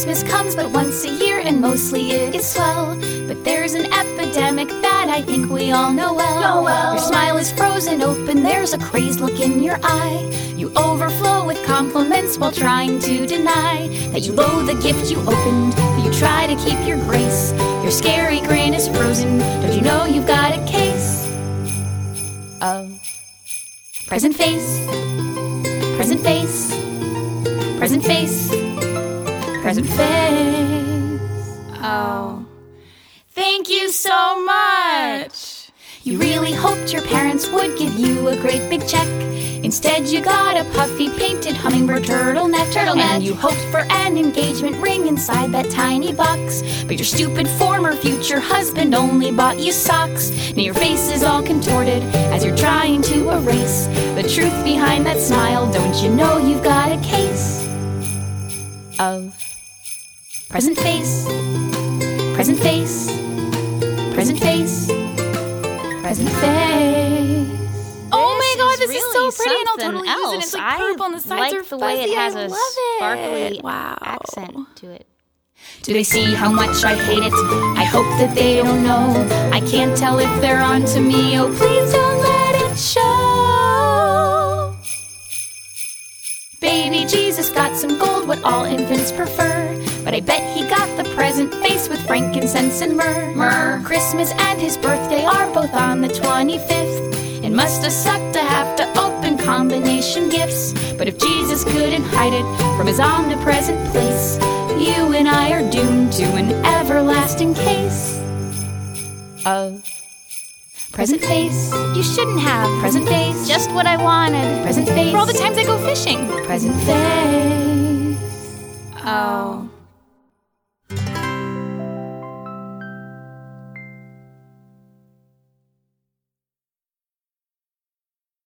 Christmas comes but once a year, and mostly it is swell. But there's an epidemic that I think we all know well. Your smile is frozen open, there's a crazed look in your eye. You overflow with compliments while trying to deny that you loathe the gift you opened, but you try to keep your grace. Your scary grin is frozen, don't you know you've got a case of present face, present face, present face, present face. Oh, thank you so much. You really hoped your parents would give you a great big check. Instead you got a puffy painted hummingbird turtleneck. And you hoped for an engagement ring inside that tiny box. But your stupid former future husband only bought you socks. Now your face is all contorted as you're trying to erase the truth behind that smile. Don't you know you've got a case of present face, present face, present face, present face. Oh my God, this really is so pretty, and I'll something totally use it. It's like purple on the sides are the way fuzzy. it has I a love sparkly it. Wow. accent to it. Do they see how much I hate it? I hope that they don't know. I can't tell if they're on to me. Oh, please don't let it show. Baby Jesus got some gold, what all infants prefer. But I bet he got the present face with frankincense and myrrh. Christmas and his birthday are both on the 25th. It must have sucked to have to open combination gifts. But if Jesus couldn't hide it from his omnipresent place, you and I are doomed to an everlasting case of present face. You shouldn't have. Present face. Just what I wanted. Present face. For all the times I go fishing. Present face. Oh.